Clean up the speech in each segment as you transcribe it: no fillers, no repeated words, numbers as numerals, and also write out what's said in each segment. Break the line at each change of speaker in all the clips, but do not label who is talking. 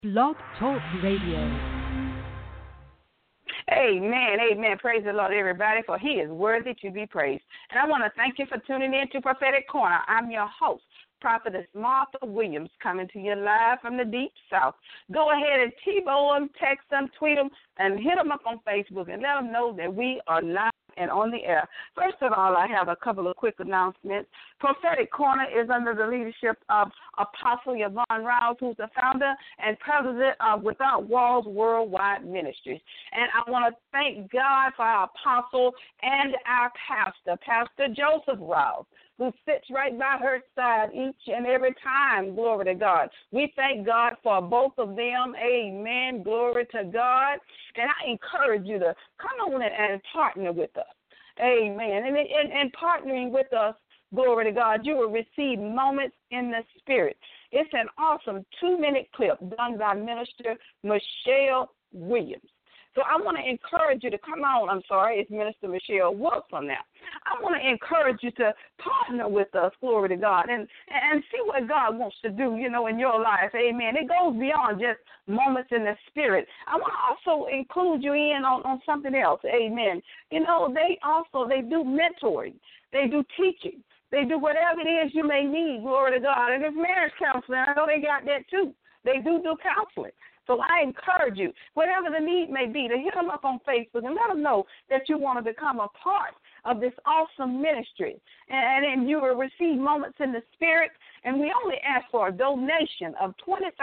Blog Talk Radio.
Amen, amen. Praise the Lord, everybody, for he is worthy to be praised. And I want to thank you for tuning in to Prophetic Corner. I'm your host, Prophetess Martha Williams, coming to you live from the Deep South. Go ahead and T-Bo them, text them, tweet them, and hit them up on Facebook and let them know that we are live and on the air. First of all, I have a couple of quick announcements. Prophetic Corner is under the leadership of Apostle Yvonne Rouse, who's the founder and president of Without Walls Worldwide Ministries. And I want to thank God for our apostle and our pastor, Pastor Joseph Rouse, who sits right by her side each and every time. Glory to God. We thank God for both of them. Amen. Glory to God. And I encourage you to come on and partner with us. Amen. And partnering with us, glory to God, you will receive moments in the spirit. It's an awesome 2-minute clip done by Minister Michelle Williams. So I want to encourage you to come on. I'm sorry, it's Minister Michelle Wilson now. I want to encourage you to partner with us, glory to God, and see what God wants to do, in your life. Amen. It goes beyond just moments in the spirit. I want to also include you in on something else. Amen. They do mentoring. They do teaching. They do whatever it is you may need, glory to God. And it's marriage counseling. I know they got that too. They do counseling. So I encourage you, whatever the need may be, to hit them up on Facebook and let them know that you want to become a part of this awesome ministry. And then you will receive moments in the spirit, and we only ask for a donation of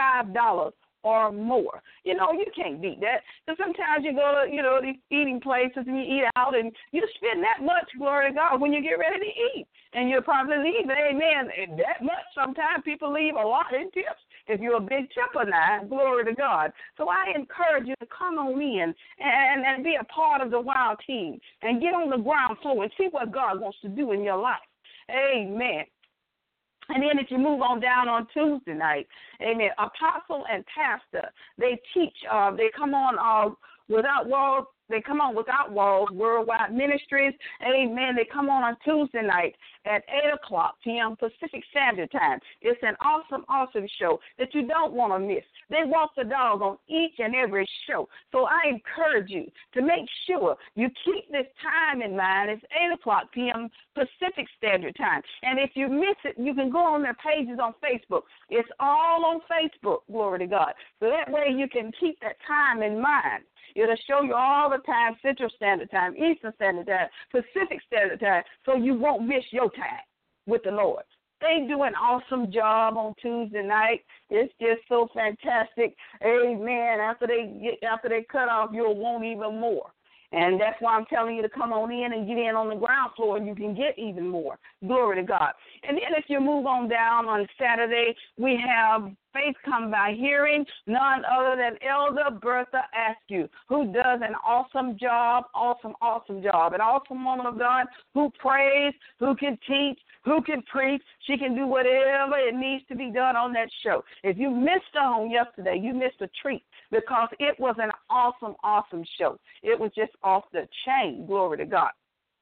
$25 or more. You can't beat that. Because sometimes you go to, these eating places and you eat out and you spend that much, glory to God, when you get ready to eat. And you'll probably leave, amen, that much. Sometimes people leave a lot in tips. If you're a big tipper now, glory to God. So I encourage you to come on in and be a part of the Wild team and get on the ground floor and see what God wants to do in your life. Amen. And then if you move on down on Tuesday night, amen, Apostle and Pastor, they teach, they come on Without Walls. They come on Without Walls Worldwide Ministries. Amen. They come on Tuesday night at 8 o'clock p.m. Pacific Standard Time. It's an awesome, awesome show that you don't want to miss. They walk the dog on each and every show. So I encourage you to make sure you keep this time in mind. It's 8 o'clock p.m. Pacific Standard Time. And if you miss it, you can go on their pages on Facebook. It's all on Facebook, glory to God. So that way you can keep that time in mind. It'll show you all the time, Central Standard Time, Eastern Standard Time, Pacific Standard Time, so you won't miss your time with the Lord. They do an awesome job on Tuesday night. It's just so fantastic. Amen. After they cut off, you'll want even more. And that's why I'm telling you to come on in and get in on the ground floor, and you can get even more. Glory to God. And then if you move on down on Saturday, we have Faith Come by Hearing, none other than Elder Bertha Askew, who does an awesome job, awesome job, an awesome woman of God who prays, who can teach, who can preach. She can do whatever it needs to be done on that show. If you missed her on yesterday, you missed a treat because it was an awesome, awesome show. It was just off the chain, glory to God.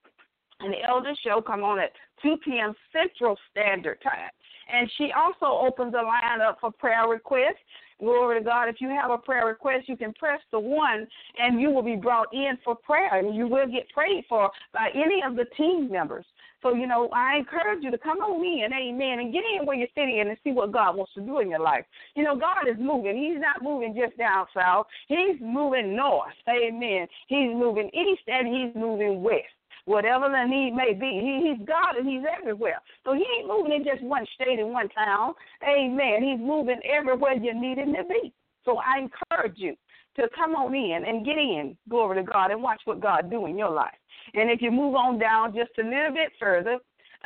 And the Elder Show come on at 2 p.m. Central Standard Time. And she also opens the line up for prayer requests. Glory to God. If you have a prayer request, you can press the 1, and you will be brought in for prayer, and you will get prayed for by any of the team members. So, I encourage you to come on in, amen, and get in where you're sitting and see what God wants to do in your life. God is moving. He's not moving just down south. He's moving north, amen. He's moving east, and he's moving west. Whatever the need may be, he's God and he's everywhere. So he ain't moving in just one state and one town. Amen. He's moving everywhere you need him to be. So I encourage you to come on in and get in, glory to God, and watch what God do in your life. And if you move on down just a little bit further,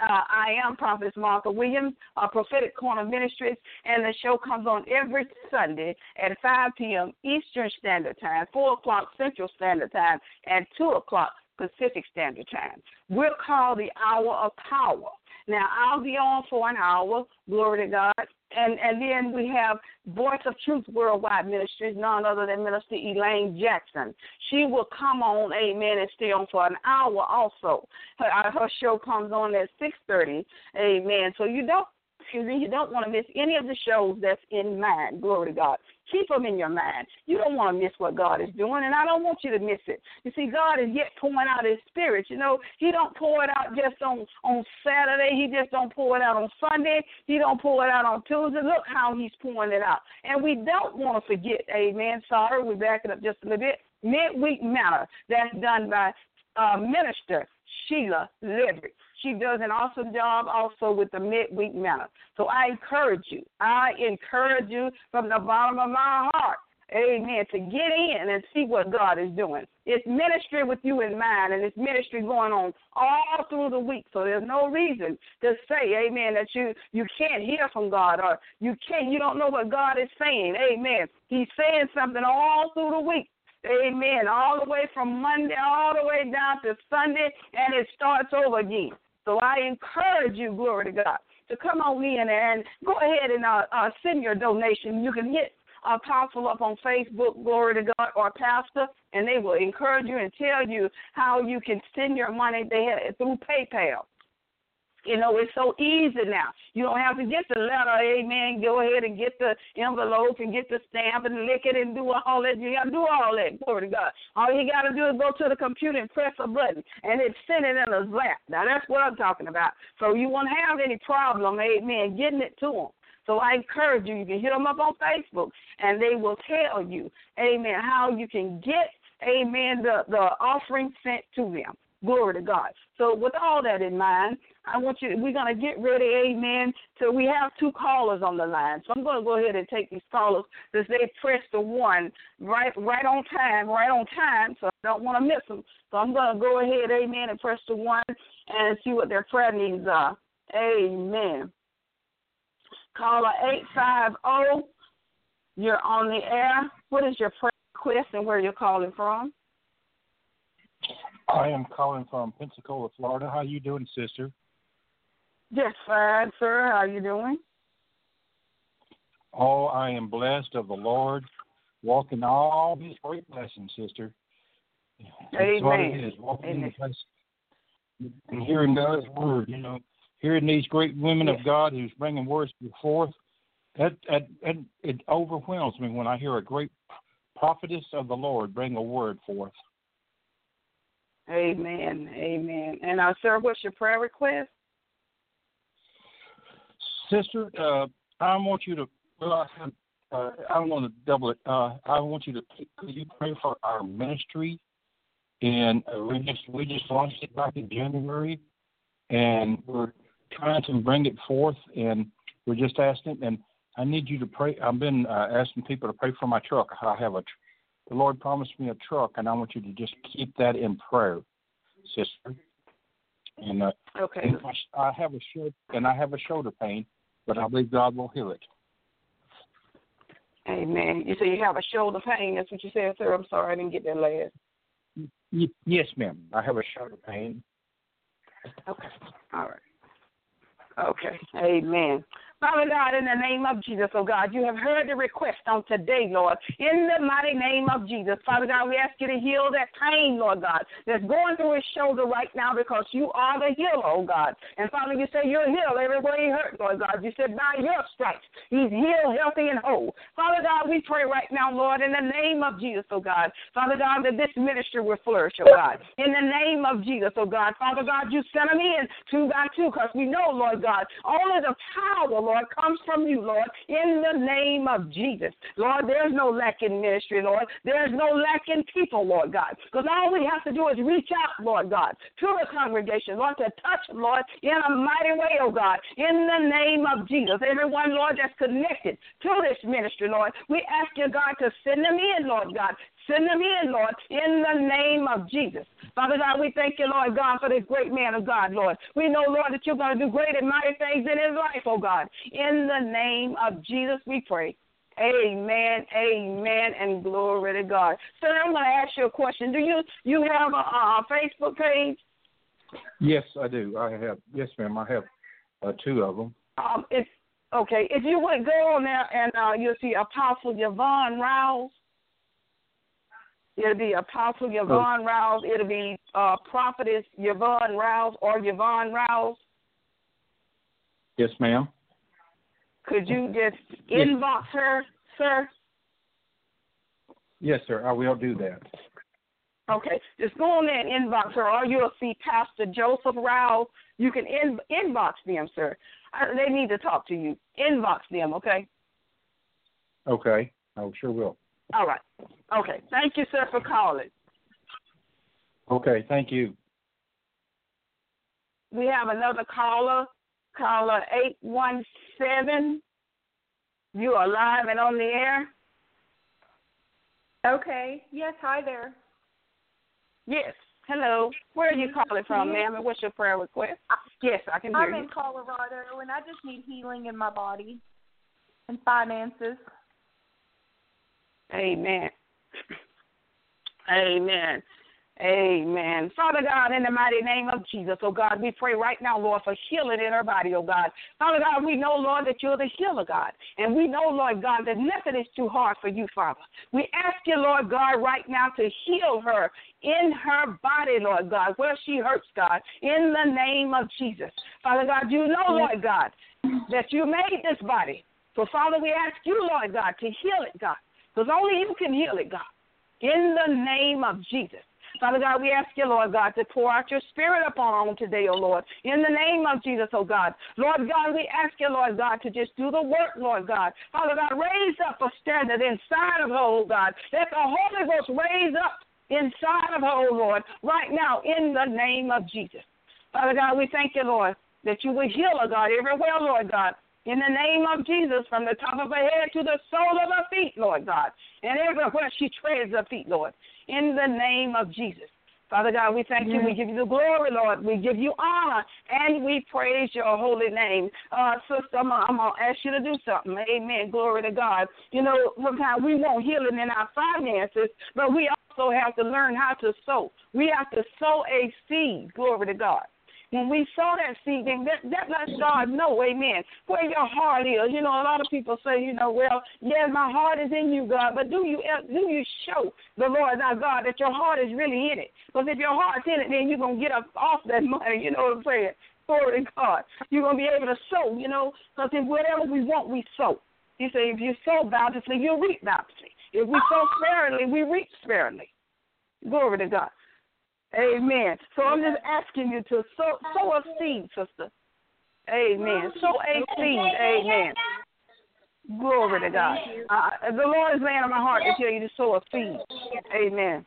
I am Prophetess Martha Williams, Prophetic Corner Ministries, and the show comes on every Sunday at 5 p.m. Eastern Standard Time, 4 o'clock Central Standard Time, and 2 o'clock Pacific Standard Time. We're called the Hour of Power. Now, I'll be on for an hour, glory to God, and then we have Voice of Truth Worldwide Ministries, none other than Minister Elaine Jackson. She will come on, amen, and stay on for an hour also. Her show comes on at 6:30, amen. So you don't want to miss any of the shows that's in mind, glory to God. Keep them in your mind. You don't want to miss what God is doing, and I don't want you to miss it. You see, God is yet pouring out his Spirit. You know, he don't pour it out just on Saturday. He just don't pour it out on Sunday. He don't pour it out on Tuesday. Look how he's pouring it out. And we don't want to forget, amen, sorry, we're backing up just a little bit, Midweek Manna. That's done by Minister Sheila Leverett. She does an awesome job also with the Midweek Manna. So I encourage you from the bottom of my heart, amen, to get in and see what God is doing. It's ministry with you in mind, and it's ministry going on all through the week. So there's no reason to say, amen, that you can't hear from God, or you don't know what God is saying. Amen. He's saying something all through the week. Amen. All the way from Monday all the way down to Sunday, and it starts over again. So I encourage you, glory to God, to come on in and go ahead and send your donation. You can hit Apostle up on Facebook, glory to God, or Pastor, and they will encourage you and tell you how you can send your money there through PayPal. You know, it's so easy now. You don't have to get the letter, amen. Go ahead and get the envelope and get the stamp and lick it and do all that. You got to do all that, glory to God. All you got to do is go to the computer and press a button, and it's sent it in a zap. Now, that's what I'm talking about. So you won't have any problem, amen, getting it to them. So I encourage you, you can hit them up on Facebook, and they will tell you, amen, how you can get, amen, the offering sent to them. Glory to God. So with all that in mind, we're going to get ready, amen. So we have 2 callers on the line. So I'm going to go ahead and take these callers since they pressed the 1 right on time, so I don't want to miss them. So I'm going to go ahead, amen, and press the 1 and see what their prayer needs are. Amen. Caller 850, you're on the air. What is your prayer request and where you're calling from?
I am calling from Pensacola, Florida. How are you doing, sister?
Just fine, sir. How are you doing?
Oh, I am blessed of the Lord, walking all these great blessings, sister.
Amen.
That's what it is, walking in the place and hearing God's word, you know, hearing these great women of God who's bringing words forth. That it overwhelms me when I hear a great prophetess of the Lord bring a word forth.
Amen. Amen. And sir, what's your prayer request?
Sister, I want you to. Well, I want to double it. I want you to. Could you pray for our ministry? And we just launched it back in January, and we're trying to bring it forth. And we're just asking. And I need you to pray. I've been asking people to pray for my truck. The Lord promised me a truck, and I want you to just keep that in prayer, sister. And
okay.
I have a shoulder pain, but I believe God will heal it.
Amen. You say you have a shoulder pain. That's what you said, sir. I'm sorry, I didn't get that last.
Yes, ma'am. I have a shoulder pain.
Okay. All right. Okay. Amen. Father God, in the name of Jesus, oh God, you have heard the request on today, Lord. In the mighty name of Jesus, Father God, we ask you to heal that pain, Lord God, that's going through his shoulder right now because you are the healer, oh God. And Father, you say you'll heal everywhere he hurt, Lord God. You said by your stripes, he's healed, healthy, and whole. Father God, we pray right now, Lord, in the name of Jesus, oh God. Father God, that this ministry will flourish, oh God. In the name of Jesus, oh God. Father God, you send them in 2 by 2 because we know, Lord God, only the power, Lord, comes from you, Lord, in the name of Jesus. Lord, there's no lack in ministry, Lord. There's no lack in people, Lord God. Because all we have to do is reach out, Lord God, to the congregation, Lord, to touch them, Lord, in a mighty way, oh God, in the name of Jesus. Everyone, Lord, that's connected to this ministry, Lord, we ask you, God, to send them in, Lord God. Send them in, Lord, in the name of Jesus. Father God, we thank you, Lord God, for this great man of God, Lord. We know, Lord, that you're going to do great and mighty things in his life, oh God. In the name of Jesus, we pray. Amen, amen, and glory to God. Sir, I'm going to ask you a question. Do you have a Facebook page?
Yes, I do. I have. Yes, ma'am. I have 2 of them.
If you would go on there and you'll see Apostle Yvonne Rouse. It'll be Apostle Yvonne Rouse. It'll be Prophetess Yvonne Rouse or Yvonne Rouse.
Yes, ma'am.
Could you just inbox her, sir?
Yes, sir. I will do that.
Okay, just go on there and inbox her, or you'll see Pastor Joseph Rao. You can inbox them, sir. They need to talk to you. Inbox them, okay?
Okay. I sure will.
All right. Okay. Thank you, sir, for calling.
Okay. Thank you.
We have another caller, caller 817. You are live and on the air.
Okay. Yes, hi there.
Yes. Hello. Where are you calling from, ma'am, and what's your prayer request? Yes, I can hear you.
I'm in Colorado, and I just need healing in my body and finances.
Amen. Amen. Amen. Father God, in the mighty name of Jesus, oh God, we pray right now, Lord, for healing in her body, oh God. Father God, we know, Lord, that you're the healer, God. And we know, Lord God, that nothing is too hard for you, Father. We ask you, Lord God, right now to heal her in her body, Lord God, where she hurts, God, in the name of Jesus. Father God, you know, Lord God, that you made this body. So, Father, we ask you, Lord God, to heal it, God, because only you can heal it, God, in the name of Jesus. Father God, we ask you, Lord God, to pour out your spirit upon them today, oh Lord, in the name of Jesus, oh God. Lord God, we ask you, Lord God, to just do the work, Lord God. Father God, raise up a standard inside of her, oh God. Let the Holy Ghost raise up inside of her, oh Lord, right now in the name of Jesus. Father God, we thank you, Lord, that you will heal her, God, everywhere, Lord God. In the name of Jesus, from the top of her head to the sole of her feet, Lord God, and everywhere she treads her feet, Lord, in the name of Jesus. Father God, we thank you. We give you the glory, Lord. We give you honor, and we praise your holy name. Sister, I'm going to ask you to do something. Amen. Glory to God. You know, sometimes we want healing in our finances, but we also have to learn how to sow. We have to sow a seed. Glory to God. When we sow that seed, then that lets God know, amen, where your heart is. You know, a lot of people say, you know, well, yes, my heart is in you, God, but do you show the Lord our God that your heart is really in it? Because if your heart's in it, then you're going to get up off that money, you know what I'm saying? Glory to God. You're going to be able to sow, you know, because if whatever we want, we sow. He said, if you sow bountifully, you'll reap bountifully. If we sow sparingly, we reap sparingly. Glory to God. Amen. So I'm just asking you to sow a seed, sister. Amen. Sow a seed. Amen. Glory to God. The Lord is laying on my heart to tell you to sow a seed. Amen.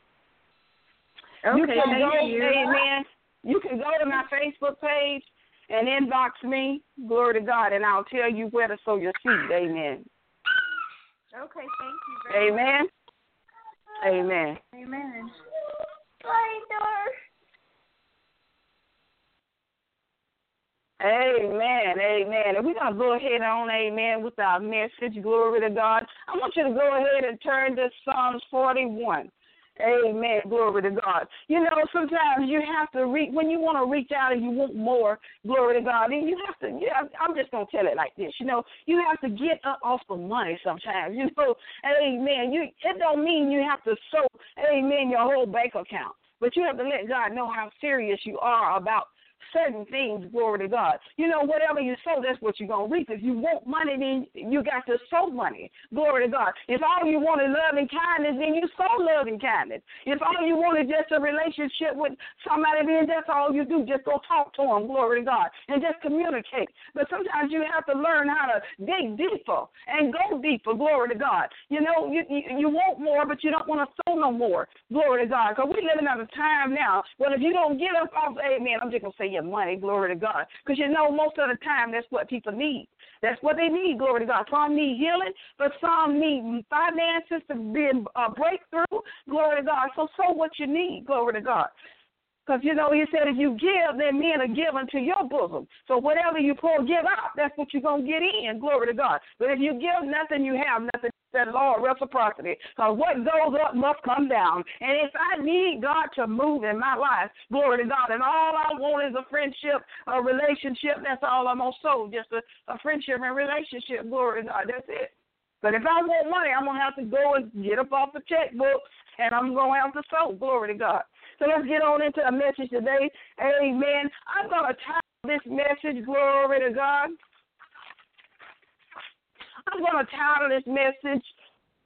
Okay,
you can go,
thank you.
amen. You can go to my Facebook page and inbox me. Glory to God, and I'll tell you where to sow your seed. Amen.
Okay, thank you very
much. Amen.
Amen.
Amen, amen. And we're going to go ahead on, amen, with our message. Glory to God. I want you to go ahead and turn to Psalms 41. Amen, glory to God. You know, sometimes you have to when you want to reach out and you want more, glory to God, and you have to, I'm just going to tell it like this, you know, you have to get up off the money sometimes, you know, amen. It don't mean you have to sow, amen, your whole bank account, but you have to let God know how serious you are about certain things, glory to God. You know, whatever you sow, that's what you're going to reap. If you want money, then you got to sow money, glory to God. If all you want is love and kindness, then you sow love and kindness. If all you want is just a relationship with somebody, then that's all you do. Just go talk to them, glory to God, and just communicate. But sometimes you have to learn how to dig deeper and go deeper, glory to God. You know, you want more, but you don't want to sow no more, glory to God, because we're living at a time now. Well, if you don't get up off, amen, I'm just going to say your money, glory to God. Because you know, most of the time, that's what people need. That's what they need, glory to God. Some need healing, but some need finances to be a breakthrough, glory to God. So what you need, glory to God. Because, you know, he said if you give, then men are given to your bosom. So whatever you give out, that's what you're going to get in, glory to God. But if you give nothing, you have nothing. That law of reciprocity. Because what goes up must come down. And if I need God to move in my life, glory to God, and all I want is a friendship, a relationship, that's all I'm going to sow, just a friendship and relationship, glory to God, that's it. But if I want money, I'm going to have to go and get up off the checkbook, and I'm going to have to sow, glory to God. So let's get on into a message today. Amen. I'm going to title this message, glory to God. I'm going to title this message,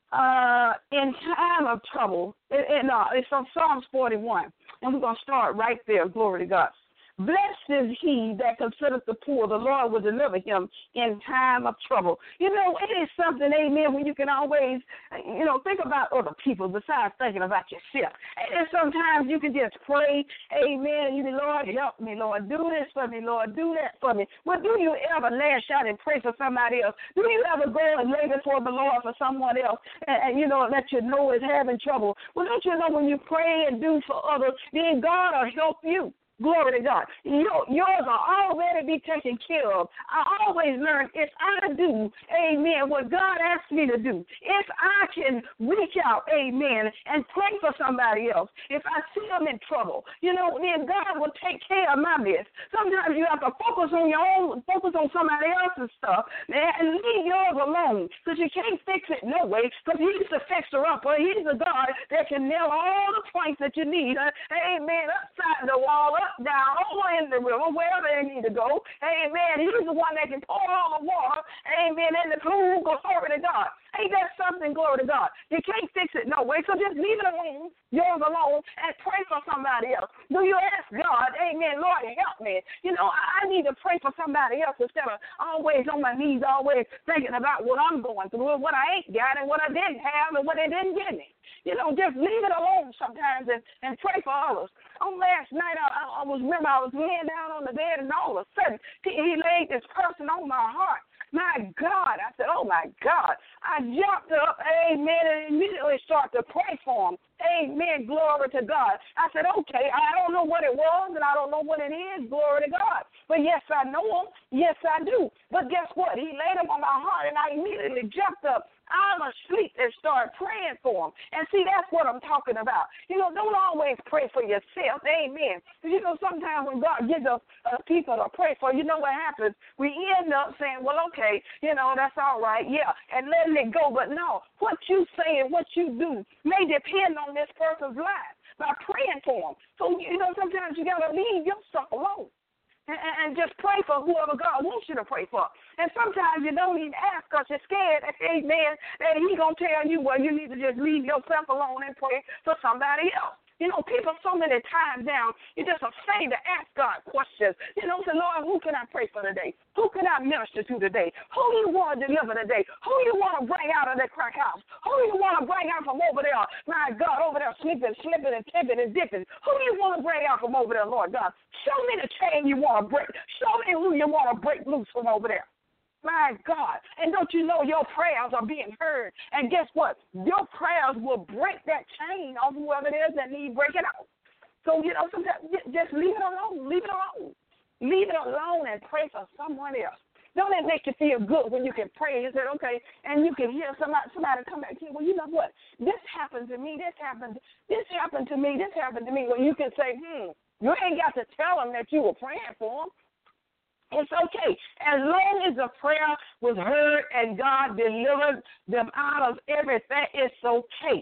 in time of trouble, it's from Psalms 41, and we're going to start right there, glory to God. Blessed is he that considereth the poor. The Lord will deliver him in time of trouble. You know, it is something, amen, when you can always, think about other people besides thinking about yourself. And sometimes you can just pray, amen, you say, Lord, help me, Lord, do this for me, Lord, do that for me. Well, do you ever lash out and pray for somebody else? Do you ever go and lay before the Lord for someone else and let you know is having trouble? Well, don't you know when you pray and do for others, then God will help you. Glory to God. Yours will already be taken care of. I always learn if I do, amen, what God asked me to do, if I can reach out, amen, and pray for somebody else, if I see them in trouble, then God will take care of my mess. Sometimes you have to focus on somebody else's stuff, and leave yours alone, because you can't fix it no way, because he's the fixer-upper. He's the God that can nail all the points that you need, amen, upside the wall, up, down, over in the river, wherever they need to go. Amen. He's the one that can pour all the water. Amen. In the pool, glory to God. Ain't that something? Glory to God. You can't fix it no way, so just leave it alone, yours alone, and pray for somebody else. Do you ask God, amen, Lord, help me? I need to pray for somebody else instead of always on my knees, always thinking about what I'm going through, what I ain't got, and what I didn't have, and what they didn't give me. Just leave it alone sometimes and pray for others. On last night, I was laying down on the bed, and all of a sudden, he laid this person on my heart. My God. I said, oh, my God. I jumped up, amen, and immediately started to pray for him. Amen, glory to God. I said, okay, I don't know what it was, and I don't know what it is, glory to God. But, yes, I know him. Yes, I do. But guess what? He laid him on my heart, and I immediately jumped up. I'm asleep and start praying for him. And see, that's what I'm talking about. Don't always pray for yourself. Amen. Sometimes when God gives us people to pray for, you know what happens? We end up saying, well, okay, that's all right, yeah, and letting it go. But no, what you say and what you do may depend on this person's life by praying for them. So, sometimes you got to leave yourself alone. And just pray for whoever God wants you to pray for. And sometimes you don't even ask because you're scared, amen, that he's going to tell you, well, you need to just leave yourself alone and pray for somebody else. People so many times now, you're just afraid to ask God questions. Say, Lord, who can I pray for today? Who can I minister to today? Who do you want to deliver today? Who do you want to bring out of that crack house? Who do you want to bring out from over there? My God, over there slipping and tipping and dipping. Who do you want to bring out from over there, Lord God? Show me the chain you want to break. Show me who you want to break loose from over there. My God. And don't you know your prayers are being heard? And guess what? Your prayers will break that chain of whoever it is that needs breaking out. So, sometimes just leave it alone. Leave it alone. Leave it alone and pray for someone else. Don't it make you feel good when you can pray and say, okay, and you can hear somebody come back and say, well, you know what? This happened to me. This happened to me. This happened to me. Well, you can say, you ain't got to tell them that you were praying for them. It's okay. As long as the prayer was heard and God delivered them out of everything, it's okay.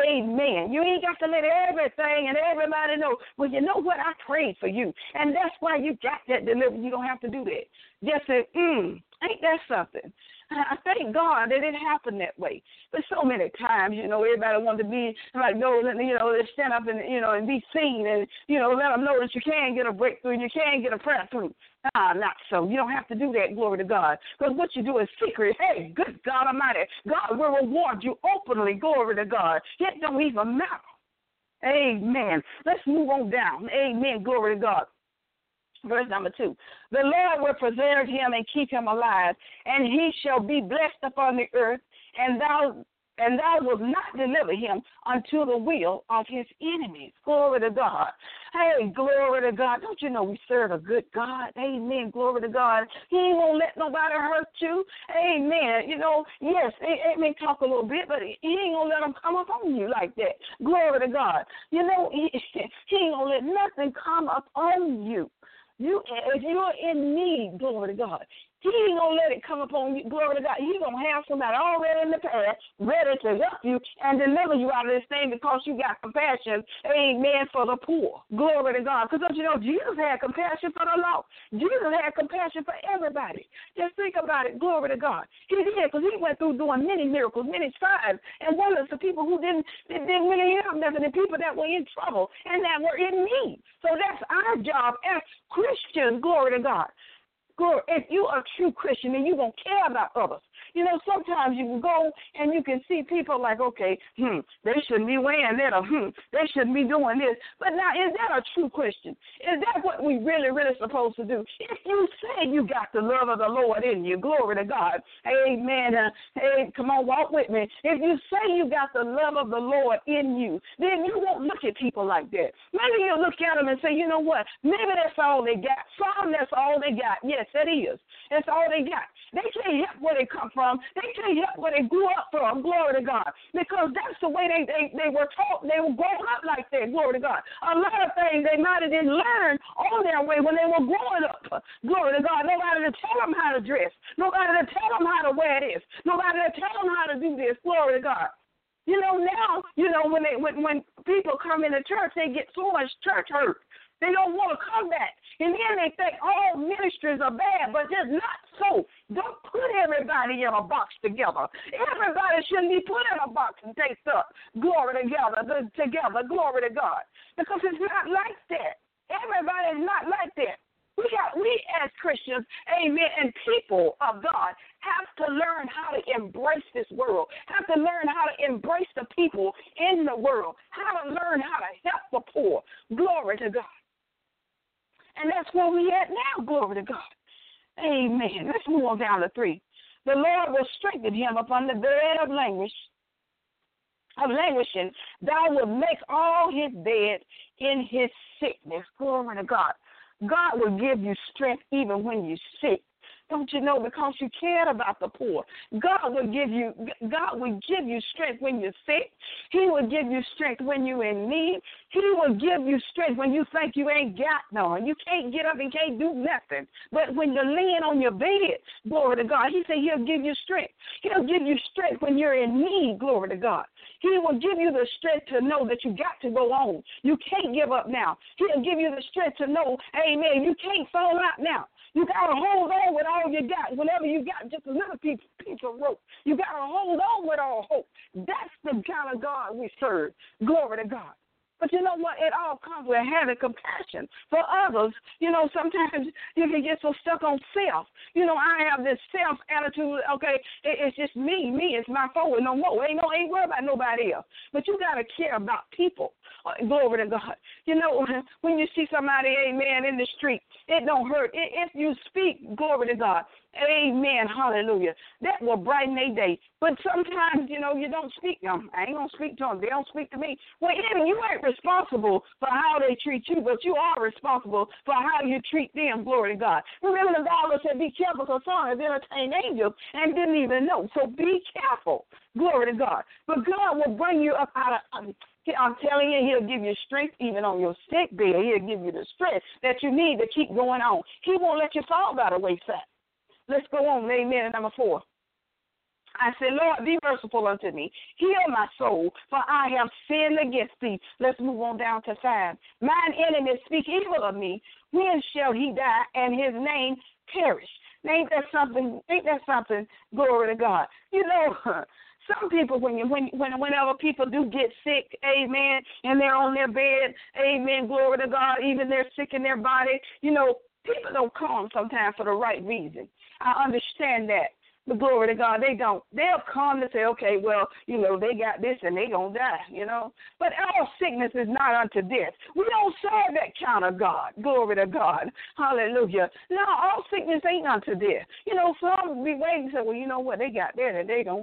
Amen. You ain't got to let everything and everybody know, well, you know what? I prayed for you. And that's why you got that delivered. You don't have to do that. Just say, ain't that something? I thank God that it happened that way. But so many times, everybody wants to be like those, they stand up and, and be seen and, let them know that you can get a breakthrough and you can get a prayer through. Not so. You don't have to do that, glory to God. Because what you do is secret. Hey, good God Almighty, God will reward you openly, glory to God. It don't even matter. Amen. Let's move on down. Amen, glory to God. Verse number 2. The Lord will preserve him and keep him alive, and he shall be blessed upon the earth, and thou wilt not deliver him unto the will of his enemies. Glory to God. Hey, glory to God. Don't you know we serve a good God? Amen. Glory to God. He ain't going to let nobody hurt you. Amen. Yes, it may talk a little bit, but he ain't going to let them come up on you like that. Glory to God. He ain't going to let nothing come up on you. If you're in need, glory to God, He ain't going to let it come upon you. Glory to God. He's going to have somebody already in the past ready to help you and deliver you out of this thing because you got compassion, amen, for the poor. Glory to God. Because, don't you know, Jesus had compassion for the lost. Jesus had compassion for everybody. Just think about it. Glory to God. He did, because he went through doing many miracles, many signs and wonders to people who didn't really have nothing, and people that were in trouble and that were in need. So that's our job as Christians. Glory to God. If you're a true Christian, then you're going to care about others. You know, sometimes you can go and you can see people like, okay, they shouldn't be wearing that, or they shouldn't be doing this. But now, is that a true Christian? Is that what we really, really supposed to do? If you say you got the love of the Lord in you, glory to God, amen, hey, come on, walk with me. If you say you got the love of the Lord in you, then you won't look at people like that. Maybe you'll look at them and say, you know what, maybe that's all they got. Some, that's all they got. Yes, that is. That's all they got. They can't help where they come from. They can't help where they grew up from, glory to God, because that's the way they were taught. They were growing up like that, glory to God. A lot of things they might have didn't learn on their way when they were growing up, glory to God. Nobody to tell them how to dress. Nobody to tell them how to wear this. Nobody to tell them how to do this, glory to God. You know, now, you know, when people come into church, they get so much church hurt. They don't want to come back. And then they think all ministries are bad, but just not so. Don't put everybody in a box together. Everybody shouldn't be put in a box and take up. Glory together, glory to God. Because it's not like that. Everybody is not like that. We as Christians, amen, and people of God have to learn how to embrace this world, have to learn how to embrace the people in the world, how to learn how to help the poor. Glory to God. And that's where we at now, glory to God. Amen. Let's move on down to 3. The Lord will strengthen him upon the bed of languishing. Thou wilt make all his bed in his sickness. Glory to God. God will give you strength even when you're sick. Don't you know, because you cared about the poor. God will give you strength when you're sick. He will give you strength when you're in need. He will give you strength when you think you ain't got none. You can't get up and can't do nothing. But when you're laying on your bed, glory to God, he said he'll give you strength. He'll give you strength when you're in need, glory to God. He will give you the strength to know that you got to go on. You can't give up now. He'll give you the strength to know, amen, you can't fall out now. You got to hold on with all you got. Whenever you got just a little piece of rope, you got to hold on with all hope. That's the kind of God we serve. Glory to God. But you know what? It all comes with having compassion for others. You know, sometimes you can get so stuck on self. You know, I have this self attitude. Okay, it's just me. It's my fault. No more. Ain't worried about nobody else. But you got to care about people. Glory to God. You know, when you see somebody, amen, in the street, it don't hurt. If you speak, glory to God, amen, hallelujah, that will brighten their day. But sometimes, you know, you don't speak to them. I ain't going to speak to them. They don't speak to me. Well, even you ain't responsible for how they treat you, but you are responsible for how you treat them, glory to God. Remember the Bible said, be careful, because some have entertained angels and didn't even know. So be careful, glory to God. But God will bring you up out of I'm telling you, he'll give you strength even on your sick bed. He'll give you the strength that you need to keep going on. He won't let you fall by the wayside. Let's go on, amen, number 4. I said, Lord, be merciful unto me. Heal my soul, for I have sinned against thee. Let's move on down to 5. Mine enemies speak evil of me. When shall he die and his name perish? Ain't that something? Glory to God. You know, some people, whenever people do get sick, amen, and they're on their bed, amen, glory to God, even they're sick in their body, you know, people don't come sometimes for the right reason. I understand that. But glory to God, they don't. They'll come and say, okay, well, you know, they got this and they going to die, you know. But all sickness is not unto death. We don't serve that kind of God. Glory to God. Hallelujah. No, all sickness ain't unto death. You know, some be waiting and say, well, you know what, they got that and they going to die.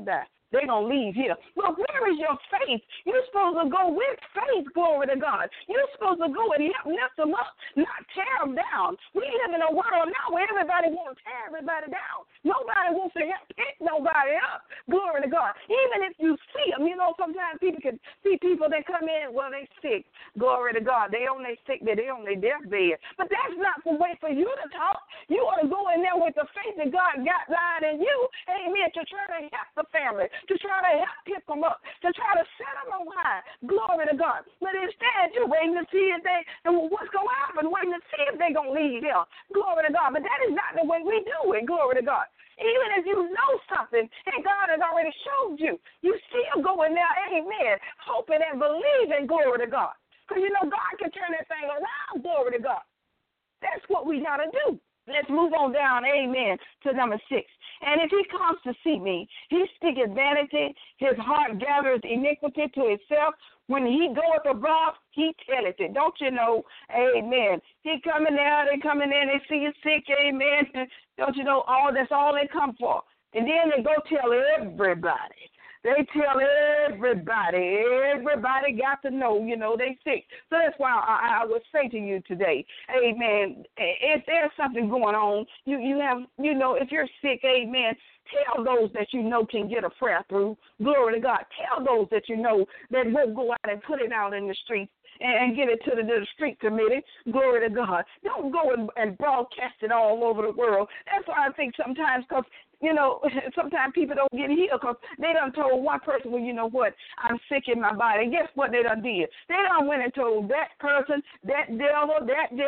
they're going to leave here. Well, where is your faith? You're supposed to go with faith, glory to God. You're supposed to go and help lift them up, not tear them down. We live in a world now where everybody wants to tear everybody down. Nobody wants to help pick nobody up, glory to God. Even if you see them, sometimes people can see people that come in, well, they sick, glory to God. They on their sick bed, they on their deathbed. But that's not the way for you to talk. You ought to go in there with the faith that God got lying in you, amen, to try to help the family, to try to help pick them up, to try to set them on high. Glory to God. But instead, you're waiting to see if what's going to happen, waiting to see if they're going to leave here. Glory to God. But that is not the way we do it. Glory to God. Even if you know something and God has already showed you, you still go in there, amen, hoping and believing, glory to God. Because God can turn that thing around, glory to God. That's what we got to do. Let's move on down, amen, to number 6. And if he comes to see me, he speaketh vanity, his heart gathereth iniquity to itself. When he goeth abroad, he telleth it. Don't you know, amen. He coming there, they coming in, they see you sick, amen. Don't you know, that's all they come for. And then they go tell everybody. They tell everybody. Everybody got to know, they sick. So that's why I would say to you today, amen, if there's something going on, you have, if you're sick, amen, tell those that can get a prayer through. Glory to God. Tell those that that won't go out and put it out in the streets and get it to the street committee. Glory to God. Don't go and broadcast it all over the world. That's why I think sometimes, because sometimes people don't get healed because they done told one person, well, you know what, I'm sick in my body. And guess what they done did? They done went and told that person, that devil,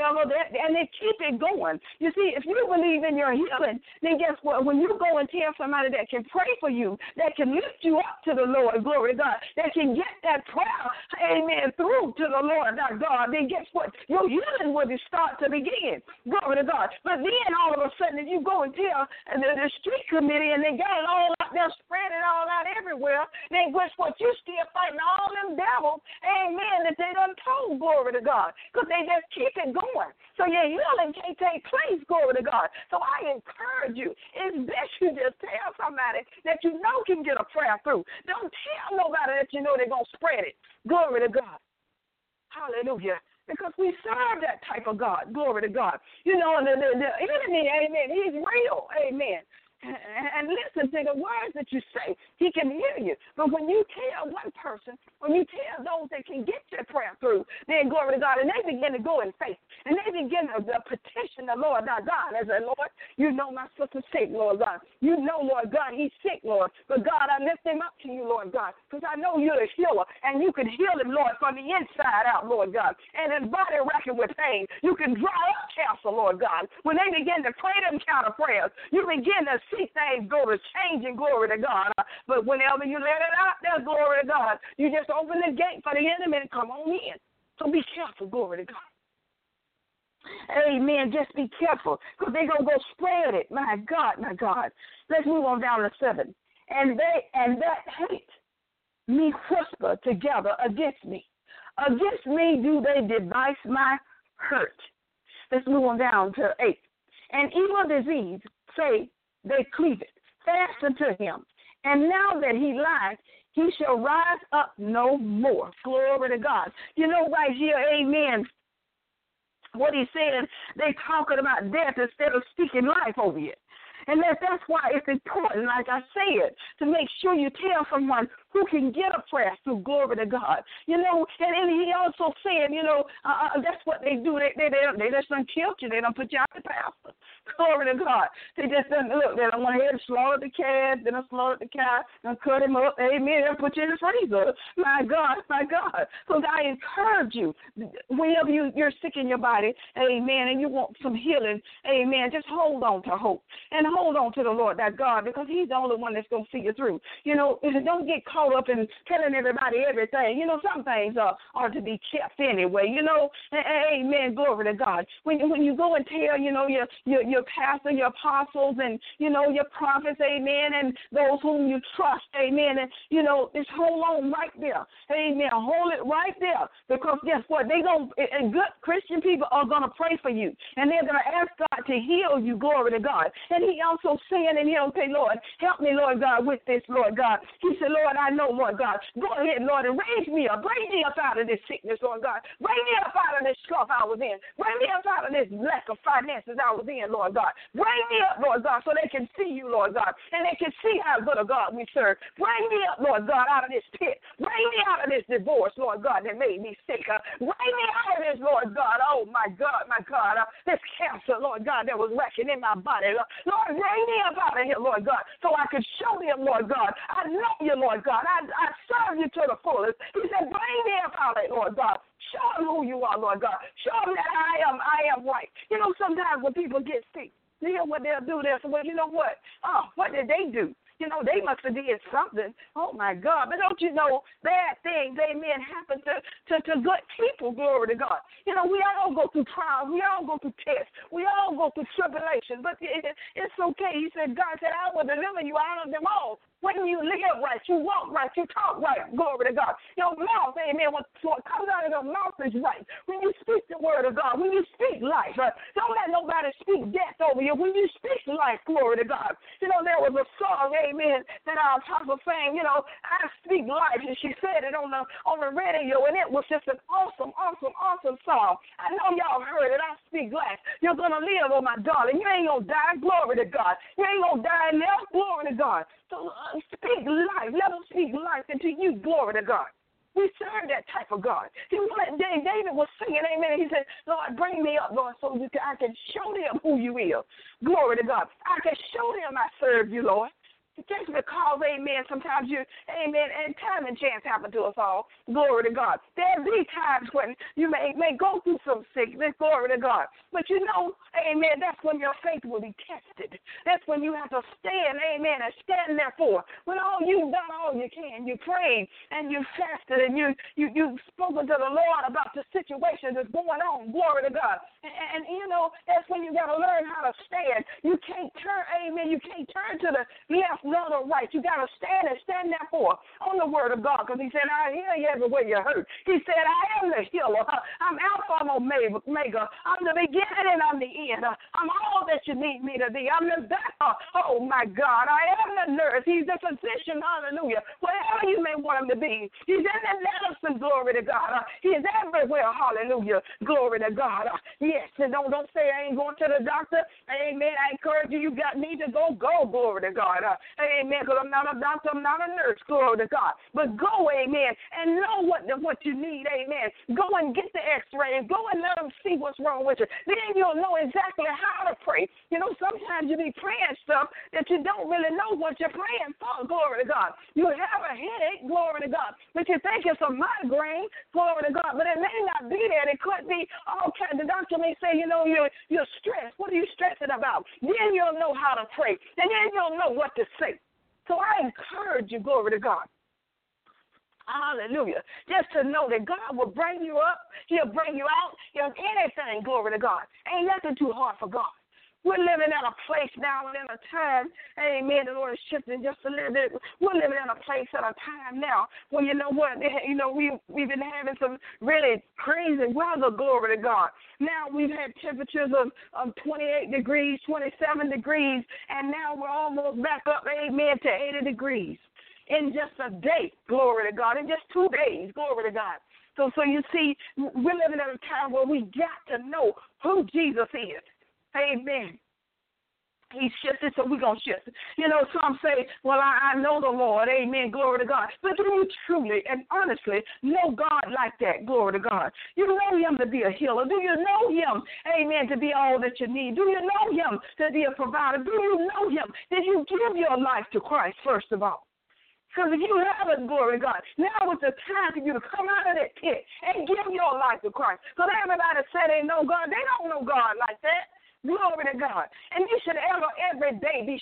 and they keep it going. You see, if you believe in your healing, then guess what? When you go and tell somebody that can pray for you, that can lift you up to the Lord, glory to God, that can get that prayer, amen, through to the Lord, our God, then guess what? Your healing will start to begin. Glory to God. But then all of a sudden, if you go and tell the street committee and they got it all out there, spread it all out everywhere, then guess what? You still fighting all them devils, amen, that they done told, glory to God, because they just keep it going. So your healing can't take place, glory to God. So I encourage you, it's best you just tell somebody that can get a prayer through. Don't tell nobody that they're going to spread it. Glory to God. Hallelujah. Because we serve that type of God. Glory to God. The enemy, amen, he's real. Amen. And listen to the words that you say. He can hear you. But when you tell one person, when you tell those that can get your prayer through, then glory to God, and they begin to go in faith, and they begin to petition the Lord, our God, and say, Lord, my sister's sick, Lord God. Lord God, he's sick, Lord. But God, I lift him up to you, Lord God, because I know you're the healer, and you can heal him, Lord, from the inside out, Lord God. And his body racking with pain, you can dry up cancer, Lord God. When they begin to pray them kind of prayers, you begin to see things go to changing, glory to God. But whenever you let it out there, glory to God, you just open the gate for the enemy to come on in. So be careful, glory to God. Amen. Just be careful because they're going to go spread it. My God, my God. Let's move on down to 7. And that hate me whisper together against me. Against me do they devise my hurt. Let's move on down to 8. And evil disease say they cleave it fast unto him. And now that he lies, he shall rise up no more. Glory to God. Right here, amen, what he's saying, they talking about death instead of speaking life over it. And that's why it's important, like I said, to make sure you tell someone who can get a prayer through, glory to God. And he also said, that's what they do. They just done killed you. They don't put you out the pastor. Glory to God. They just done, look, they don't want to hear to slaughter the calf, they don't slaughter the cow, and cut him up, amen, and put you in the freezer. My God, my God. So I encourage you, whenever you're sick in your body, amen, and you want some healing, amen, just hold on to hope. And hold on to the Lord, that God, because he's the only one that's going to see you through. Don't get caught caught up in telling everybody everything. You know, some things are to be kept anyway. You know, amen, glory to God. When you go and tell, you know, your pastor, your apostles, and, you know, your prophets, amen, and those whom you trust, amen, and, you know, just hold on right there, amen, hold it right there, because guess what? And good Christian people are going to pray for you, and they're going to ask God to heal you, glory to God. And he also saying, and he'll say, Lord, help me, Lord God, with this, Lord God. He said, Lord, I know, Lord God. Go ahead, Lord, and raise me up. Bring me up out of this sickness, Lord God. Bring me up out of this slough I was in. Bring me up out of this lack of finances I was in, Lord God. Bring me up, Lord God, so they can see you, Lord God, and they can see how good a God we serve. Bring me up, Lord God, out of this pit. Bring me out of this divorce, Lord God, that made me sick. Bring me out of this, Lord God. Oh, my God, this cancer, Lord God, that was wrecking in my body. Lord, bring me up out of here, Lord God, so I could show them, Lord God, I know you, Lord God. I serve you to the fullest. He said, bring me up out of it, Lord God. Show them who you are, Lord God. Show them that I am right. You know, sometimes when people get sick, you know what they'll do? They'll say, well, you know what? Oh, what did they do? You know, they must have did something. Oh, my God. But don't you know, bad things, amen, happen to good people, glory to God. You know, we all go through trials. We all go through tests. We all go through tribulations. But it's okay. He said, God said, I will deliver you out of them all. When you live right, you walk right, you talk right, glory to God. Your mouth, amen, what comes out of your mouth is right. When you speak the word of God, when you speak life, don't let nobody speak death over you. When you speak life, glory to God. You know, there was a song, amen, that our apostle sang, you know, I speak life, and she said it on the radio, and it was just an awesome song. I know y'all heard it. I speak life. You're going to live, oh, my darling. You ain't going to die, glory to God. You ain't going to die now, glory to God. So speak life. Let them speak life into you, glory to God. We serve that type of God. David was singing, amen. He said, Lord, bring me up, Lord, so I can show them who you is. Glory to God. I can show them I serve you, Lord. Just because, amen, sometimes amen, and time and chance happen to us all. Glory to God. There'll be times when you may go through some sickness, glory to God. But you know, amen, that's when your faith will be tested. That's when you have to stand, amen, and stand there for. When you've done all you can, you prayed and you fasted and you've spoken to the Lord about the situation that's going on, glory to God. And you know, that's when you got to learn how to stand. You can't turn, amen, you can't turn to the left, nor the right. You got to stand there for on the word of God, because he said, I hear you everywhere you hurt. He said, I am the healer. I'm Alpha and Omega. I'm the beginning and I'm the end. I'm all that you need me to be. I'm the doctor. Oh, my God. I am the nurse. He's the physician. Hallelujah. Whatever you may want him to be. He's in the medicine. Glory to God. He's everywhere. Hallelujah. Glory to God. Yes. And don't say I ain't going to the doctor. Amen. I encourage you. You got me to go. Glory to God. Amen, because I'm not a doctor, I'm not a nurse, glory to God. But go, amen, and know what you need, amen. Go and get the x-ray and go and let them see what's wrong with you. Then you'll know exactly how to pray. You know, sometimes you be praying stuff that you don't really know what you're praying for, glory to God. You have a headache, glory to God, but you think it's a migraine, glory to God, but it may not be that. It could be all kinds. The doctor may say, you know, you're stressed. What are you stressing about? Then you'll know how to pray, and then you'll know what to say. So I encourage you, glory to God. Hallelujah. Just to know that God will bring you up. He'll bring you out. Anything, glory to God. Ain't nothing too hard for God. We're living in a place now and in a time, amen, the Lord is shifting just a little bit. We're living in a place at a time now when, you know what, you know, we've been having some really crazy weather, glory to God. Now we've had temperatures of 28 degrees, 27 degrees, and now we're almost back up, amen, to 80 degrees in just a day, glory to God, in just 2 days, glory to God. So you see, we're living at a time where we got to know who Jesus is. Amen. He shifted, so we're going to shift. You know, some say, well, I know the Lord. Amen. Glory to God. But do you truly and honestly know God like that? Glory to God. You know him to be a healer. Do you know him, amen, to be all that you need? Do you know him to be a provider? Do you know him? Did you give your life to Christ, first of all? Because if you haven't, glory to God, now is the time for you to come out of that pit and give your life to Christ. Because everybody said they know God. They don't know God like that. Glory to God. And you should every day be striving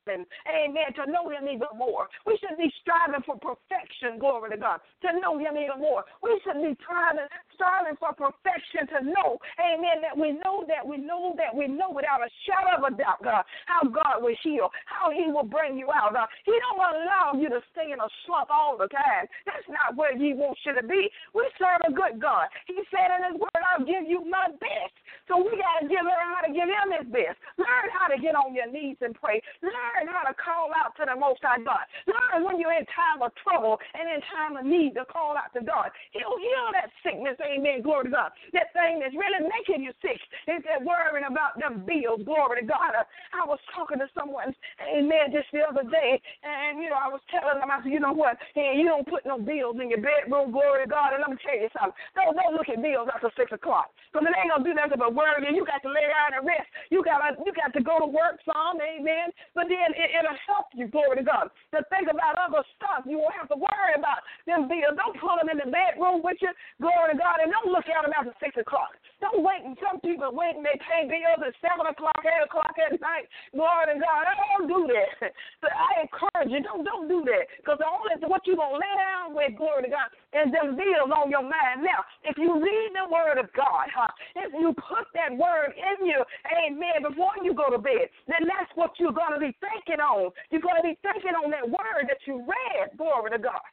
striving, amen, to know him even more. We should be striving for perfection, glory to God, to know him even more. We should be striving for perfection to know, amen, that we know without a shadow of a doubt, God, how God will heal, how he will bring you out. He don't allow you to stay in a slump all the time. That's not where he wants you to be. We serve a good God. He said in his word, I'll give you my best. So we got to learn how to give him his best. Learn how to get on your knees and pray. Learn how to call out to the Most High God. Learn when you're in time of trouble and in time of need to call out to God. He'll heal that sickness, amen, glory to God. That thing that's really making you sick is that worrying about them bills, glory to God. I was talking to someone, amen, just the other day, and, I was telling them, I said, you know what, hey, you don't put no bills in your bedroom, glory to God, and let me tell you something. Don't look at bills after 6 o'clock, because it ain't going to do nothing but worry, and you got to lay down and rest. You got to go to work some, amen, but then it'll help you, glory to God, to think about other stuff. You won't have to worry about them bills. Don't put them in the bedroom with you, glory to God, and don't look at them after 6 o'clock. Don't wait, and some people wait and they pay bills at 7 o'clock, 8 o'clock at night, glory to God. I don't do that. But I encourage you, don't do that, because only what you're going to lay down with, glory to God, is them bills on your mind. Now, if you read the word of God, if you put that word in you, amen, before you go to bed, then that's what you're going to be thinking on. You're going to be thinking on that word that you read, glory to God.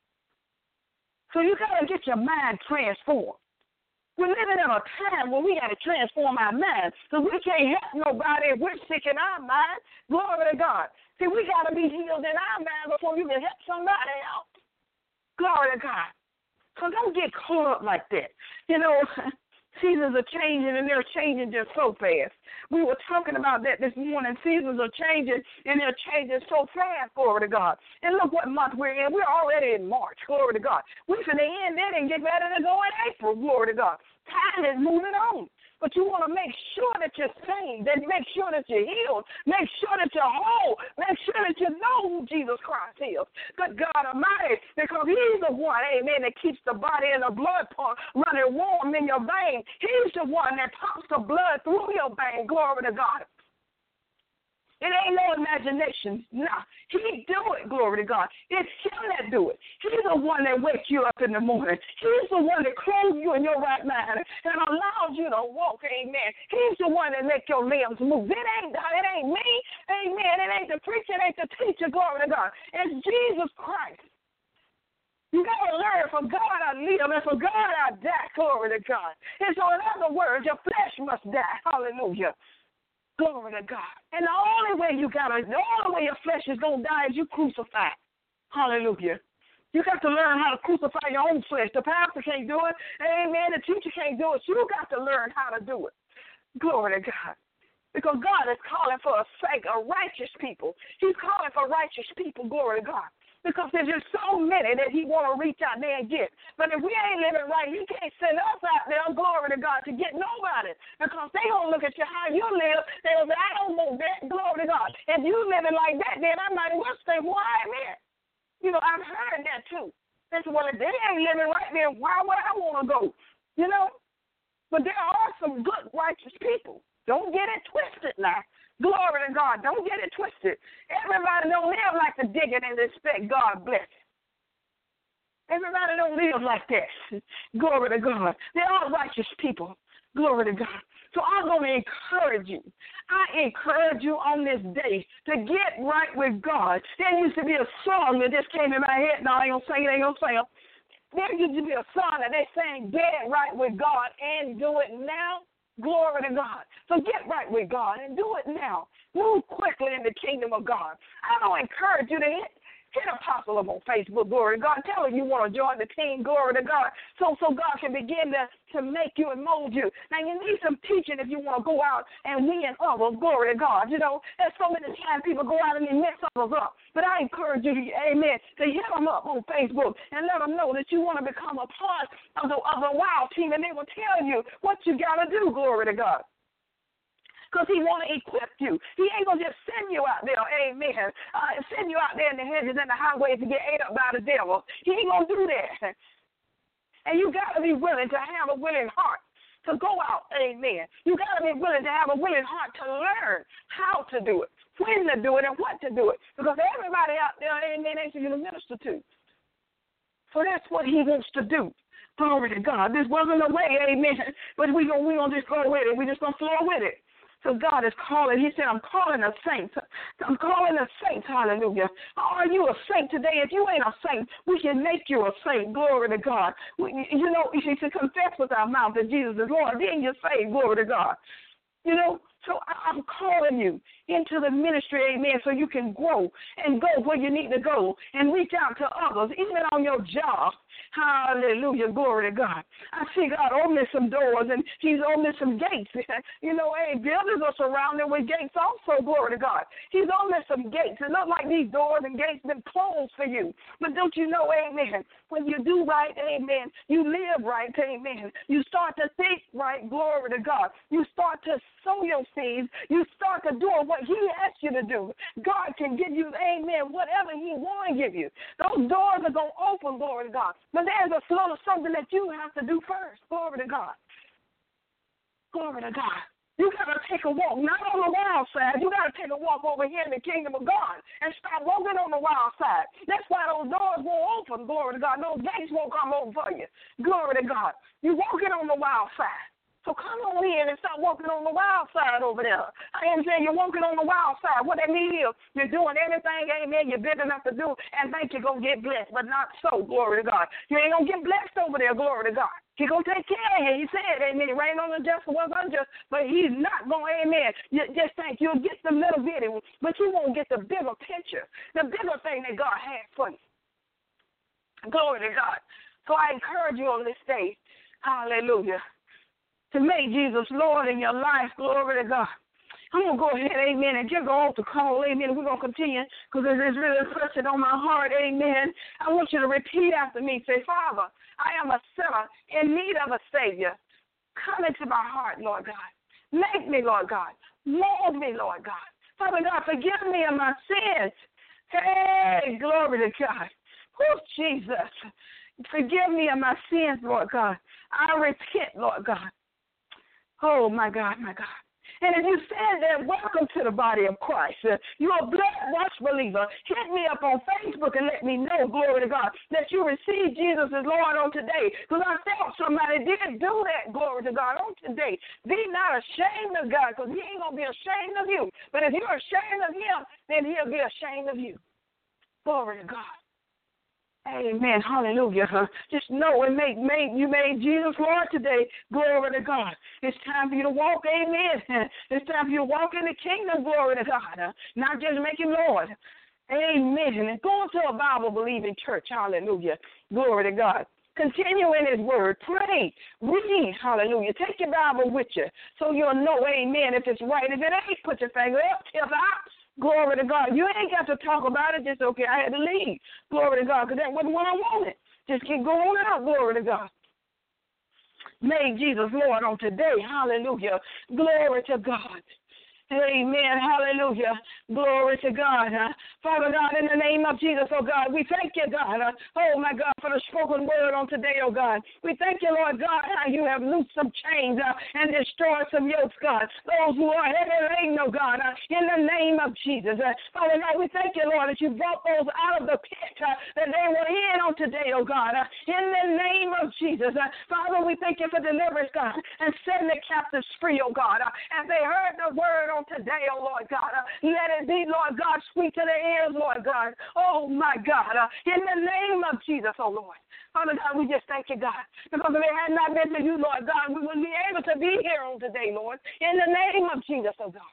So you got to get your mind transformed. We're living in a time where we got to transform our minds, because we can't help nobody if we're sick in our mind. Glory to God. See, we got to be healed in our mind before you can help somebody else. Glory to God. So don't get caught up like that. Seasons are changing, and they're changing just so fast. We were talking about that this morning. Seasons are changing, and they're changing so fast, glory to God. And look what month we're in. We're already in March, glory to God. We're going to end it and get ready to go in April, glory to God. Time is moving on. But you want to make sure that you're saved, and make sure that you're healed, make sure that you're whole, make sure that you know who Jesus Christ is. Good God Almighty, because he's the one, amen, that keeps the body and the blood pump running warm in your vein. He's the one that pumps the blood through your vein. Glory to God. It ain't no imagination. Nah, he do it, glory to God. It's him that do it. He's the one that wakes you up in the morning. He's the one that clothes you in your right mind and allows you to walk, amen. He's the one that makes your limbs move. It ain't me, amen. It ain't the preacher, it ain't the teacher, glory to God. It's Jesus Christ. You got to learn, for God I live, and for God I die, glory to God. And so in other words, your flesh must die, hallelujah. Glory to God. And the only way your flesh is going to die is you crucify. Hallelujah. You got to learn how to crucify your own flesh. The pastor can't do it. Amen. The teacher can't do it. You got to learn how to do it. Glory to God. Because God is calling for a righteous people. He's calling for righteous people. Glory to God. Because there's just so many that he want to reach out there and get. But if we ain't living right, he can't send us out there, glory to God, to get nobody. Because they going to look at you how you live. They will say, I don't know that, glory to God. If you living like that, then I might as well stay where I'm at. I've heard that too. They say, well, if they ain't living right, then why would I want to go? But there are some good, righteous people. Don't get it twisted now. Glory to God. Don't get it twisted. Everybody don't live like the digging and expect God blessing. Everybody don't live like that. Glory to God. They're all righteous people. Glory to God. So I'm going to encourage you. I encourage you on this day to get right with God. There used to be a song that just came in my head. No, I ain't going to sing it. There used to be a song that they sang, get right with God and do it now. Glory to God. So get right with God and do it now. Move quickly in the kingdom of God. I don't encourage you to hit Apostle up on Facebook, glory to God. Tell him you want to join the team, glory to God, so God can begin to make you and mold you. Now, you need some teaching if you want to go out and win others, glory to God. There's so many times people go out and they mess others up. But I encourage you, amen, to hit them up on Facebook and let them know that you want to become a part of the wild team, and they will tell you what you got to do, glory to God. Because he want to equip you. He ain't going to just send you out there, amen, send you out there in the hedges and the highways to get ate up by the devil. He ain't going to do that. And you got to be willing to have a willing heart. to go out. Amen. You got to be willing to have a willing heart to learn how to do it, when to do it, and what to do it. Because everybody out there, amen, ain't you to minister to. So that's what he wants to do. Glory to God. This wasn't a way, amen, but we gonna just go with it. We just going to flow with it. So God is calling. He said, I'm calling a saint. I'm calling a saint. Hallelujah. Are you a saint today? If you ain't a saint, we can make you a saint. Glory to God. You know, you should confess with our mouth that Jesus is Lord. Then you're saved. Glory to God. You know, so I'm calling you into the ministry, amen, so you can grow and go where you need to go and reach out to others, even on your job. Hallelujah, glory to God. I see God opening some doors, and he's opening some gates. You know, hey, buildings are surrounded with gates also, glory to God. He's opening some gates. It looks like these doors and gates have been closed for you. But don't you know, amen, when you do right, amen, you live right, amen. You start to think right, glory to God. You start to sow your seeds. You start to do what he asked you to do. God can give you, amen, whatever he wants to give you. Those doors are going to open, glory to God. But there's a little something that you have to do first. Glory to God. Glory to God. You got to take a walk, not on the wild side. You got to take a walk over here in the kingdom of God and stop walking on the wild side. That's why those doors won't open, glory to God. Those gates won't come open for you. Glory to God. You're walking on the wild side. So come on in and stop walking on the wild side over there. I am saying you're walking on the wild side. What that means is you're doing everything, amen, you're big enough to do, and think you're going to get blessed, but not so, glory to God. You ain't going to get blessed over there, glory to God. He's going to take care of you. He said, amen, rain on the just was unjust, but he's not going, amen. You just think you'll get the little bitty one, but you won't get the bigger picture, the bigger thing that God has for you. Glory to God. So I encourage you on this day, hallelujah, to make Jesus Lord in your life. Glory to God. I'm going to go ahead, amen, and give the altar call, amen. We're going to continue because it's really pressing on my heart, amen. I want you to repeat after me. Say, Father, I am a sinner in need of a Savior. Come into my heart, Lord God. Make me, Lord God. Mold me, Lord God. Father God, forgive me of my sins. Hey, glory to God. Oh, Jesus. Forgive me of my sins, Lord God. I repent, Lord God. Oh, my God, my God. And if you said that, welcome to the body of Christ. You're a blood-washed believer. Hit me up on Facebook and let me know, glory to God, that you received Jesus as Lord on today. Because I felt somebody did do that, glory to God, on today. Be not ashamed of God, because he ain't going to be ashamed of you. But if you're ashamed of him, then he'll be ashamed of you. Glory to God. Amen. Hallelujah. Just know and you made Jesus Lord today. Glory to God. It's time for you to walk. Amen. It's time for you to walk in the kingdom. Glory to God. Not just make him Lord. Amen. And go into a Bible-believing church. Hallelujah. Glory to God. Continue in his word. Pray. Read. Hallelujah. Take your Bible with you so you'll know, amen, if it's right. If it ain't, put your finger up, tip out. Glory to God. You ain't got to talk about it. Just, okay, I had to leave. Glory to God, because that wasn't what I wanted. Just keep going out. Glory to God. Make Jesus Lord on today. Hallelujah. Glory to God. Amen. Hallelujah. Glory to God. Father God, in the name of Jesus, oh God, we thank you, God. Oh, my God, for the spoken word on today, oh God. We thank you, Lord God, how you have loosed some chains and destroyed some yokes, God. Those who are heavy laden, oh God, in the name of Jesus. Father God, we thank you, Lord, that you brought those out of the pit that they were in on today, oh God. In the name of Jesus. Father, we thank you for deliverance, God, and setting the captives free, oh God. As they heard the word on today, oh Lord God. Let it be, Lord God, sweet to their ears, Lord God. Oh my God. In the name of Jesus, oh Lord. Father God, we just thank you, God. Because if it had not been for you, Lord God, we wouldn't be able to be here on today, Lord. In the name of Jesus, oh God.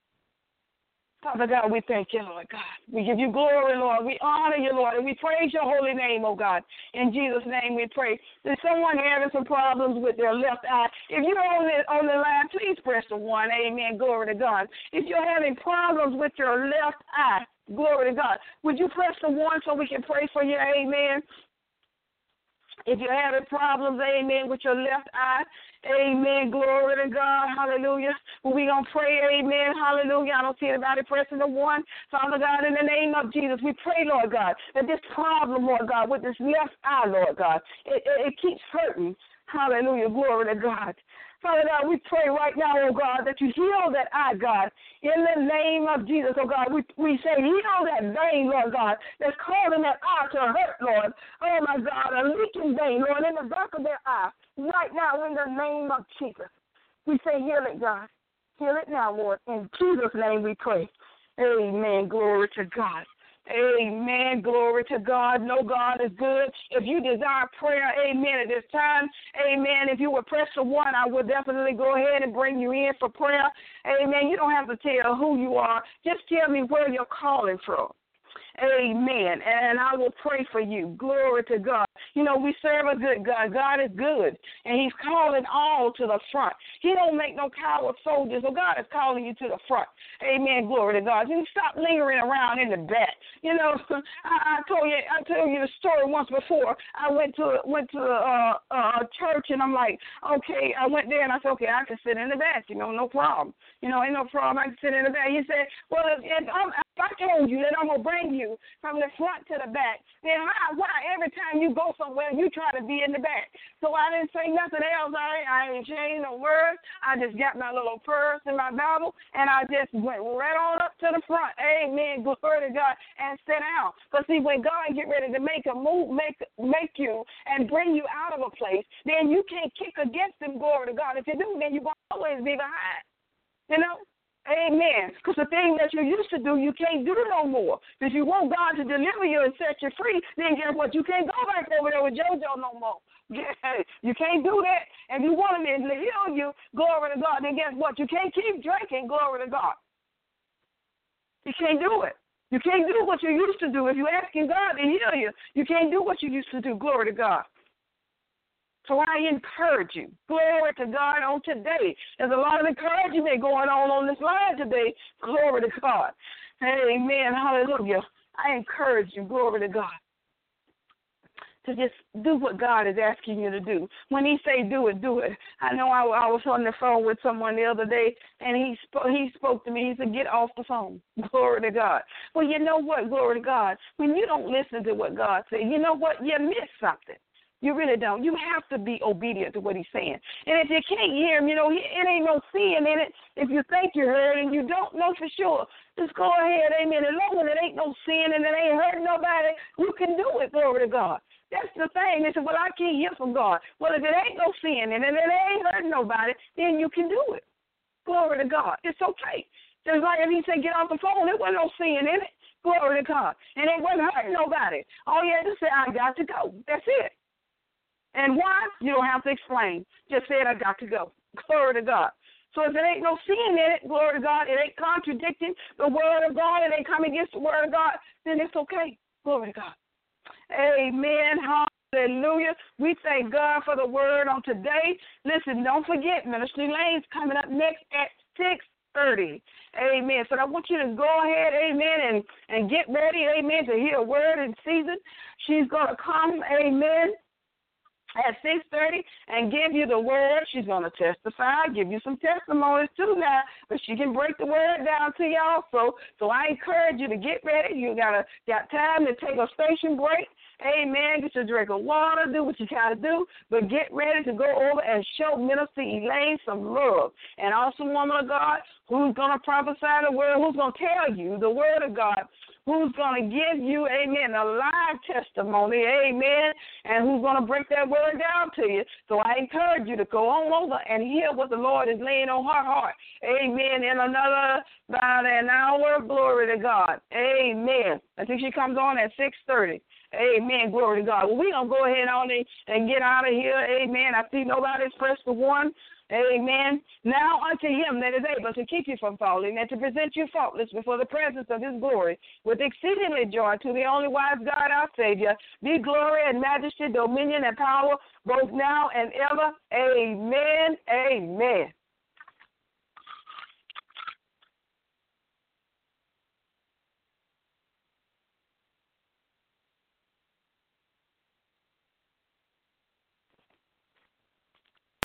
Father God, we thank you, Lord God. We give you glory, Lord. We honor you, Lord, and we praise your holy name, oh God. In Jesus' name we pray. There's someone having some problems with their left eye. If you're on the line, please press the 1. Amen. Glory to God. If you're having problems with your left eye, glory to God, would you press the 1 so we can pray for you? Amen. If you're having problems, amen, with your left eye, amen, glory to God, hallelujah. Well, we're going to pray, amen, hallelujah. I don't see anybody pressing the 1. Father God, in the name of Jesus, we pray, Lord God, that this problem, Lord God, with this left eye, Lord God, it keeps hurting. Hallelujah, glory to God. Father God, we pray right now, oh God, that you heal that eye, God, in the name of Jesus, oh God. We say heal that vein, Lord God, that's causing that eye to hurt, Lord. Oh, my God, a leaking vein, Lord, in the back of their eye, right now in the name of Jesus. We say heal it, God. Heal it now, Lord. In Jesus' name we pray. Amen. Glory to God. Amen. Glory to God. No, God is good. If you desire prayer, amen, at this time, amen, if you would press the 1, I would definitely go ahead and bring you in for prayer. Amen. You don't have to tell who you are. Just tell me where you're calling from. Amen. And I will pray for you. Glory to God. You know, we serve a good God. God is good, and he's calling all to the front. He don't make no coward soldiers, so God is calling you to the front. Amen. Glory to God. You stop lingering around in the back. You know, I told you the story once before. I went to a church, and I'm like, okay, I went there, and I said, okay, I can sit in the back. You know, no problem. You know, ain't no problem. I can sit in the back. He said, well, if I told you that I'm going to bring you from the front to the back, then why every time you go somewhere, you try to be in the back? So I didn't say nothing else. I ain't changed no words. I just got my little purse and my Bible, and I just went right on up to the front. Amen. Glory to God. And sit down. Because, see, when God get ready to make a move, make you and bring you out of a place, then you can't kick against him. Glory to God. If you do, then you're going to always be behind. You know? Amen. Because the thing that you used to do, you can't do no more. If you want God to deliver you and set you free, then guess what? You can't go back over there with JoJo no more. You can't do that. And you want him to heal you, glory to God, then guess what? You can't keep drinking, glory to God. You can't do it. You can't do what you used to do. If you're asking God to heal you, you can't do what you used to do, glory to God. So I encourage you, glory to God, on today. There's a lot of encouragement going on this line today, glory to God. Amen, hallelujah. I encourage you, glory to God, to just do what God is asking you to do. When he say do it, do it. I know I was on the phone with someone the other day, and he spoke to me. He said, get off the phone. Glory to God. Well, you know what, glory to God, when you don't listen to what God said, you know what, you miss something. You really don't. You have to be obedient to what he's saying. And if you can't hear him, you know, it ain't no sin in it. If you think you heard and you don't know for sure, just go ahead, amen. As long as it ain't no sin and it ain't hurting nobody, you can do it, glory to God. That's the thing. They said, well, I can't hear from God. Well, if it ain't no sin and it ain't hurting nobody, then you can do it. Glory to God. It's okay. Just like if he said get off the phone, there wasn't no sin in it. Glory to God. And it wasn't hurting nobody. All you had to say, I got to go. That's it. And why? You don't have to explain. Just say, I got to go. Glory to God. So if it ain't no sin in it, glory to God, it ain't contradicting the word of God, it ain't coming against the word of God, then it's okay. Glory to God. Amen. Hallelujah. We thank God for the word on today. Listen, don't forget, Minister Elaine's coming up next at 6:30. Amen. So I want you to go ahead, amen, and get ready, amen, to hear a word in season. She's going to come, amen, at 6:30 and give you the word. She's going to testify, give you some testimonies too now, but she can break the word down to you also. So I encourage you to get ready. You got time to take a station break. Amen. Get your drink of water, do what you got to do, but get ready to go over and show Minister Elaine some love. And awesome woman of God who's going to prophesy the word, who's going to tell you the word of God, who's going to give you, amen, a live testimony, amen, and who's going to break that word down to you. So I encourage you to go on over and hear what the Lord is laying on her heart. Amen. In about an hour, glory to God. Amen. I think she comes on at 6:30. Amen. Glory to God. Well, we're going to go ahead on and get out of here. Amen. I see nobody's pressed the 1. Amen. Now unto him that is able to keep you from falling and to present you faultless before the presence of his glory with exceedingly joy, to the only wise God our Savior, be glory and majesty, dominion and power, both now and ever. Amen. Amen.